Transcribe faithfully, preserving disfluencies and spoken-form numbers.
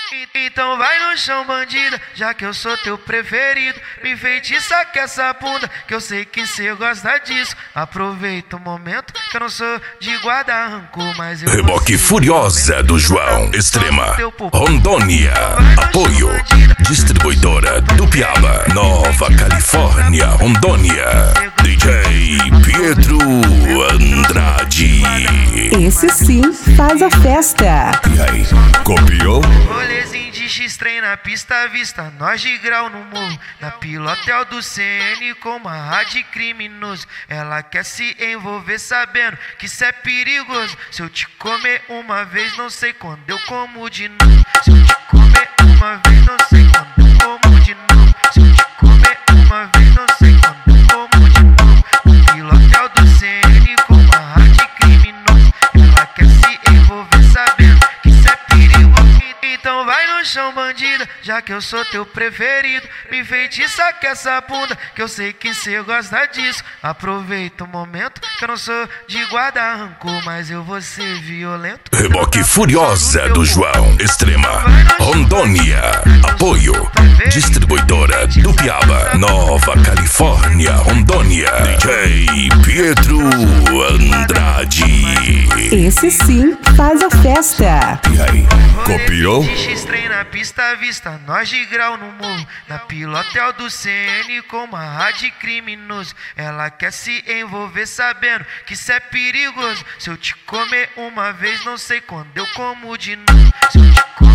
Então vai no chão, bandida, já que eu sou teu preferido. Me enfeitiça com essa bunda, que eu sei que cê gosta disso. Aproveita o momento, que eu não sou de guarda rancor, mas eu Reboque Furiosa do João, Extrema, Rondônia. Apoio, distribuidora do Piaba, Nova Califórnia, Rondônia. D J Pietro Andrade. Esse sim faz a festa. E aí, copiou? Rolezinho de X-Trem na pista à vista, nós de grau no morro. Na pilotel do C N com uma rádio criminoso. Ela quer se envolver sabendo que isso é perigoso. Se eu te comer uma vez, não sei quando eu como de novo. Se eu te comer uma vez, não sei quando eu como de novo. Se eu te comer uma vez, não sei quando eu como de novo. Na pilotel do C N com uma rádio criminoso. Ela quer se envolver sabendo que isso é perigoso. Então vai no chão, bandida, já que eu sou teu preferido. Me enfeitiça com essa bunda, que eu sei que cê gosta disso. Aproveita o momento, que eu não sou de guarda rancor, mas eu vou ser violento. Reboque Furiosa do João, Extrema, Rondônia. Apoio, distribuidora do Piaba, Nova Califórnia, Rondônia. D J Pietro Andrade. Esse sim faz a festa. E aí, copiou? X-Trem na pista à vista, nós de grau no morro. Na pilotel do C N com uma rádio criminoso. Ela quer se envolver sabendo que isso é perigoso. Se eu te comer uma vez, não sei quando eu como de novo. Se eu te comer